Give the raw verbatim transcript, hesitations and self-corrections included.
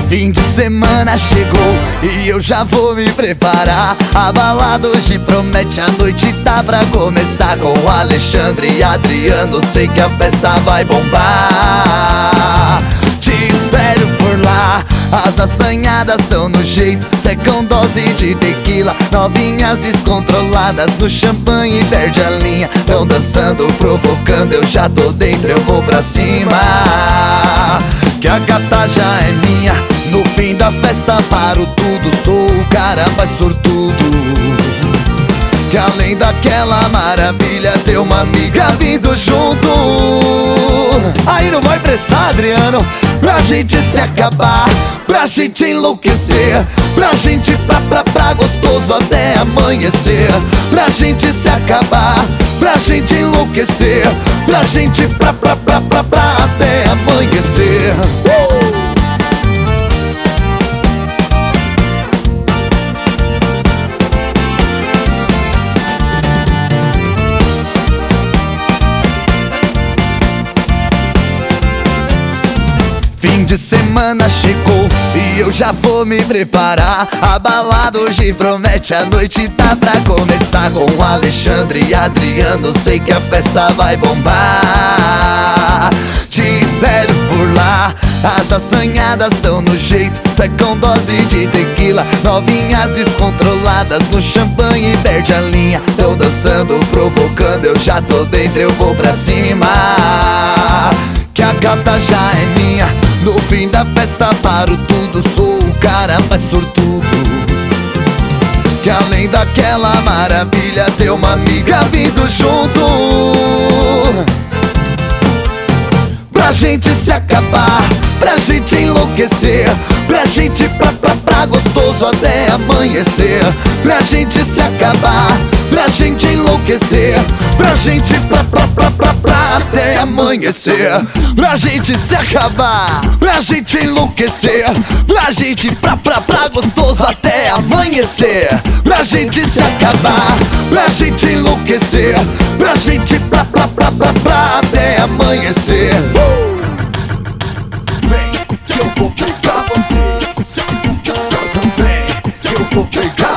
Fim de semana chegou e eu já vou me preparar. A balada hoje promete, a noite tá pra começar. Com Alexandre e Adriano, sei que a festa vai bombar. Te espero por lá, as assanhadas tão no jeito. Secam dose de tequila, novinhas descontroladas no champanhe perde a linha. Tão dançando, provocando, eu já tô dentro, eu vou pra cima. Que a gata já é minha, no fim da festa paro tudo. Sou o cara mais sortudo, que além daquela maravilha tem uma amiga vindo junto. Aí não vai prestar, Adriano, pra gente se acabar, pra gente enlouquecer, pra gente pra pra pra gostoso até amanhecer. Pra gente se acabar, pra gente enlouquecer, pra gente pra pra pra pra pra até amanhecer. uh! Fim de semana chegou e eu já vou me preparar. A balada hoje promete, a noite tá pra começar. Com Alexandre e Adriano, sei que a festa vai bombar. Te espero por lá, as assanhadas tão no jeito. Secam dose de tequila, novinhas descontroladas no champanhe perde a linha. Tão dançando, provocando, eu já tô dentro, eu vou pra cima. Que a gata já é minha, no fim da festa paro tudo. Sou o cara mais sortudo, que além daquela maravilha tem uma amiga vindo junto. Pra gente se acabar, pra gente enlouquecer, pra gente pra pra pra gostoso até amanhecer. Pra gente se acabar, pra gente enlouquecer, pra gente pra pra pra pra pra até amanhecer. Pra gente se acabar, pra gente enlouquecer, pra gente pra pra pra gostoso até amanhecer. Pra gente se acabar, pra gente enlouquecer, pra gente pra pra pra pra pra até amanhecer. uh! Vem que eu vou pegar vocês, vem que eu vou pegar